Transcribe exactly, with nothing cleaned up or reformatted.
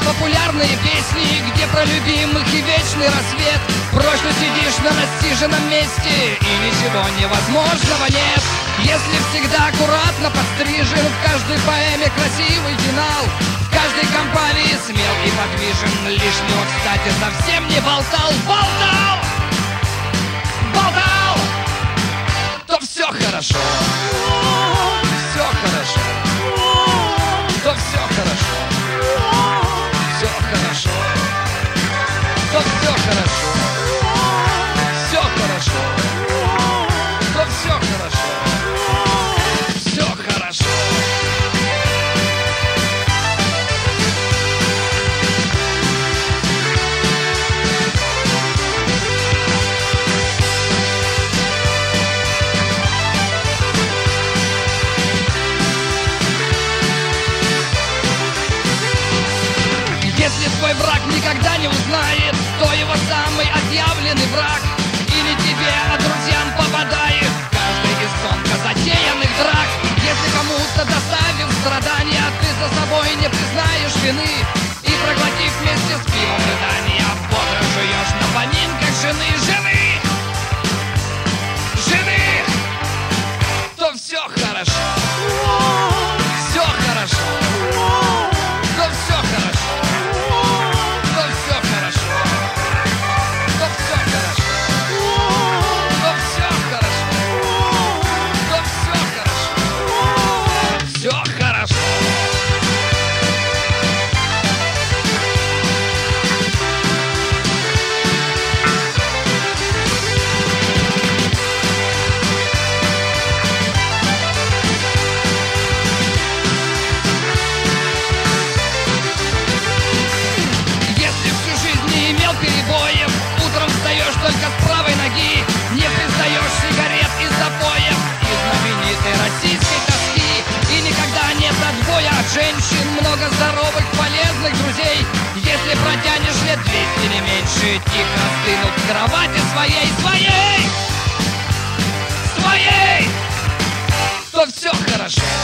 популярные песни, где про любимых и вечный рассвет. Прочно сидишь на насиженном месте, и ничего невозможного нет. Если всегда аккуратно подстрижен, в каждой поэме красивый финал, в каждой компании смел и подвижен, лишнего, кстати, совсем не болтал. Болтал! Болтал! То все хорошо. Все хорошо. То все хорошо. Все хорошо. То все хорошо. Все хорошо. То все хорошо. Все хорошо. Если твой враг никогда не узнает, кто его самый отъявленный враг, или тебе, а друзьям попадает каждый из тонко затеянных драк. Если кому-то доставив страдания, ты за собой не признаешь вины, и проглотив вместе с пивом рыдания, бодро жуешь на поминках жены, жены, жены, то все хорошо. Все хорошо. То все хорошо. То все хорошо. То все хорошо. То все хорошо. То все хорошо. Все хорошо. Перебоев, утром встаешь только с правой ноги, не признаешь сигарет из запоев и знаменитой российской тоски. И никогда нет отбоя от женщин, много здоровых, полезных друзей. Если протянешь лет двести, не меньше, тихо стынут в кровати своей, своей, своей, то все хорошо.